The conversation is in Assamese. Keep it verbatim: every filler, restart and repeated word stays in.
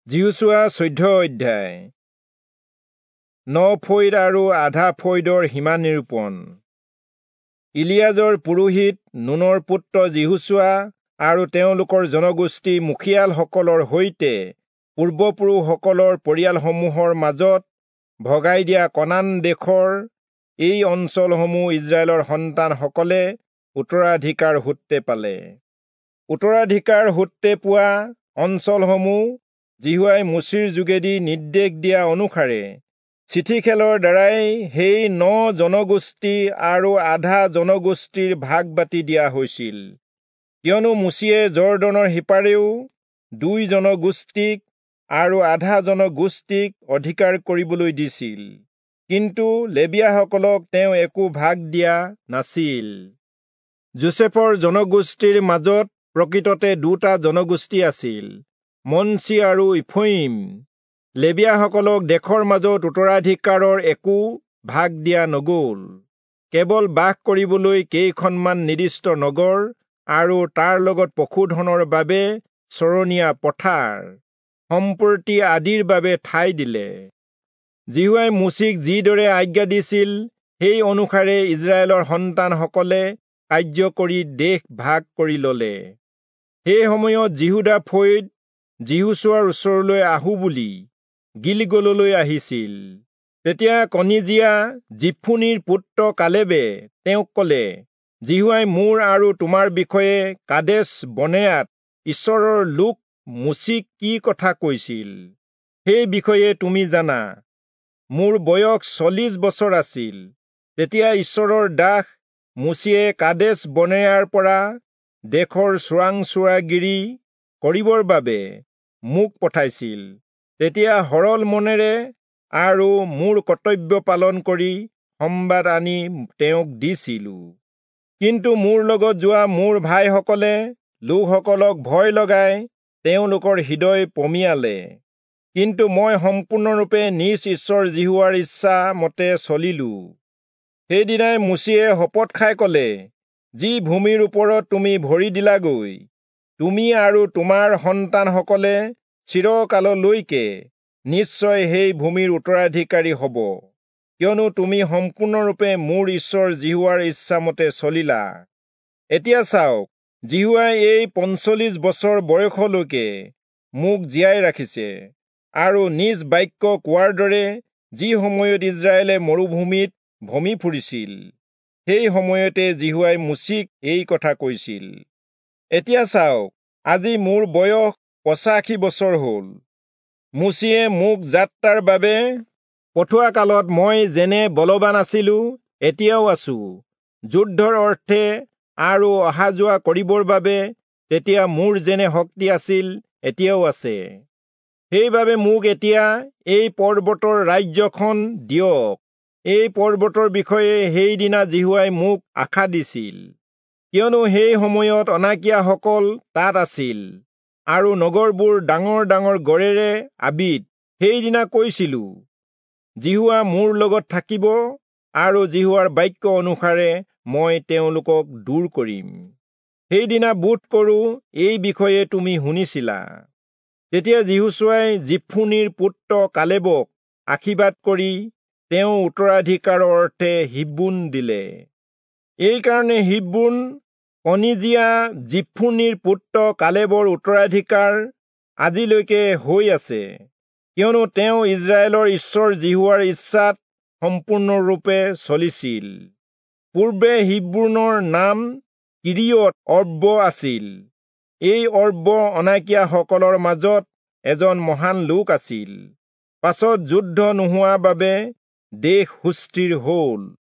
যিহুচোৱা চৈধ্য অধ্যায়। ন ফৈদ আৰু আধা ফৈদৰ সীমা নিৰূপণ। ইলিয়াজৰ পুৰোহিত নুনৰ পুত্ৰ যিহুচোৱা আৰু তেওঁলোকৰ জনগোষ্ঠী মুখিয়ালসকলৰ সৈতে পূৰ্বপুৰুষসকলৰ পৰিয়ালসমূহৰ মাজত ভগাই দিয়া কনান দেশৰ এই অঞ্চলসমূহ ইজৰাইলৰ সন্তানসকলে উত্তৰাধিকাৰ সূত্ৰে পালে। উত্তৰাধিকাৰ সূত্ৰে পোৱা অঞ্চলসমূহ জিহুৱাই মুচিৰ যোগেদি নিৰ্দেশ দিয়া অনুসাৰে চিঠিখেলৰ দ্বাৰাই সেই ন জনগোষ্ঠী আৰু আধা জনগোষ্ঠীৰ ভাগ বাটি দিয়া হৈছিল। কিয়নো মুচিয়ে জৰ্দনৰ সিপাৰেও দুই জনগোষ্ঠীক আৰু আধা জনগোষ্ঠীক অধিকাৰ কৰিবলৈ দিছিল, কিন্তু লেবীয়াসকলক তেওঁ একো ভাগ দিয়া নাছিল। যোছেফৰ জনগোষ্ঠীৰ মাজত প্ৰকৃততে দুটা জনগোষ্ঠী আছিল, মনচি আৰু ইফ্ৰাইম। লেবীয়াসকলক দেশৰ মাজত উত্তৰাধিকাৰৰ একো ভাগ দিয়া নগ'ল, কেৱল বাস কৰিবলৈ কেইখনমান নিৰ্দিষ্ট নগৰ আৰু তাৰ লগত পশুধনৰ বাবে চৰণীয়া পথাৰ, সম্পত্তি আদিৰ বাবে ঠাই দিলে। জিহুৱাই মুচিক যিদৰে আজ্ঞা দিছিল সেই অনুসাৰে ইজৰাইলৰ সন্তানসকলে কাৰ্য কৰি দেশ ভাগ কৰি ল'লে। সেই সময়ত জিহুদা ফৈদ যিহুচোৱাৰ ওচৰলৈ আহোঁ বুলি গিলগললৈ আহিছিল। তেতিয়া কনিজীয়া জিফুনিৰ পুত্ৰ কালেবে তেওঁক ক'লে, জিহুৱাই মোৰ আৰু তোমাৰ বিষয়ে কাদেশ বৰ্নেয়াত ঈশ্বৰৰ লোক মুচিক কি কথা কৈছিল, সেই বিষয়ে তুমি জানা। মোৰ বয়স চল্লিছ বছৰ আছিল। তেতিয়া ঈশ্বৰৰ দাস মুচিয়ে কাদেশ বৰ্নেয়াৰ পৰা দেশৰ চোৰাংচোৱাগিৰি কৰিবৰ বাবে মোক পঠাইছিল। তেতিয়া সৰল মনেৰে আৰু মোৰ কৰ্তব্য পালন কৰি সংবাদ আনি তেওঁক দিছিলোঁ। কিন্তু মোৰ লগত যোৱা মোৰ ভাইসকলে লোকসকলক ভয় লগাই তেওঁলোকৰ হৃদয় পমিয়ালে। কিন্তু মই সম্পূৰ্ণৰূপে নিজ ঈশ্বৰ জিহুৱাৰ ইচ্ছা মতে চলিলোঁ। সেইদিনাই মুচিয়ে শপত খাই ক'লে, যি ভূমিৰ ওপৰত তুমি ভৰি দিলাগৈ, তুমি আৰু তোমাৰ সন্তানসকলে চিৰকাললৈকে নিশ্চয় সেই ভূমিৰ উত্তৰাধিকাৰী হ'ব, কিয়নো তুমি সম্পূৰ্ণৰূপে মোৰ ঈশ্বৰ জিহুৱাৰ ইচ্ছামতে চলিলা। এতিয়া চাওক, জিহুৱাই এই পঞ্চল্লিছ বছৰ বয়সলৈকে মোক জীয়াই ৰাখিছে আৰু নিজ বাক্য কোৱাৰ দৰে যি সময়ত ইজৰাইলে মৰুভূমিত ভ্ৰমি ফুৰিছিল, সেই সময়তে জিহুৱাই মুচিক এই কথা কৈছিল। এতিয়া চাওক, আজি মোৰ বয়স পঁচাশী বছৰ হ'ল। মুচিয়ে মোক যাত্ৰাৰ বাবে পঠোৱা কালত মই যেনে বলৱান আছিলোঁ, এতিয়াও আছোঁ। যুদ্ধৰ অৰ্থে আৰু অহা যোৱা কৰিবৰ বাবে তেতিয়া মোৰ যেনে শক্তি আছিল, এতিয়াও আছে। সেইবাবে মোক এতিয়া এই পৰ্বতৰ ৰাজ্যখন দিয়ক। এই পৰ্বতৰ বিষয়ে সেইদিনা জিহুৱাই মোক আশা দিছিল, কিয়নো সেই সময়ত অনাকিয়াসকল তাত আছিল আৰু নগৰবোৰ ডাঙৰ ডাঙৰ গড়েৰে আবৃত। সেইদিনা কৈছিলোঁ, জিহুৱা মোৰ লগত থাকিব আৰু জিহুৱাৰ বাক্য অনুসাৰে মই তেওঁলোকক দূৰ কৰিম। সেইদিনা বোধ কৰোঁ এই বিষয়ে তুমি শুনিছিলা। তেতিয়া যিহুচোৱাই জিফুনিৰ পুত্ৰ কালেবক আশীৰ্বাদ কৰি তেওঁ উত্তৰাধিকাৰৰ অৰ্থে হিব্ৰোন দিলে। এইকাৰণে হিব্ৰোন কনিজীয়া জিফুনিৰ পুত্ৰ কালেবৰ উত্তৰাধিকাৰ আজিলৈকে হৈ আছে, কিয়নো তেওঁ ইজৰাইলৰ ঈশ্বৰ জিহুৱাৰ ইচ্ছাত সম্পূৰ্ণৰূপে চলিছিল। পূৰ্বে হিব্ৰোনৰ নাম কিৰিয়ত অৰ্ব আছিল। এই অৰ্ব অনাকিয়াসকলৰ মাজত এজন মহান লোক আছিল। পাছত যুদ্ধ নোহোৱা বাবে দেশ সুস্থিৰ হ'ল।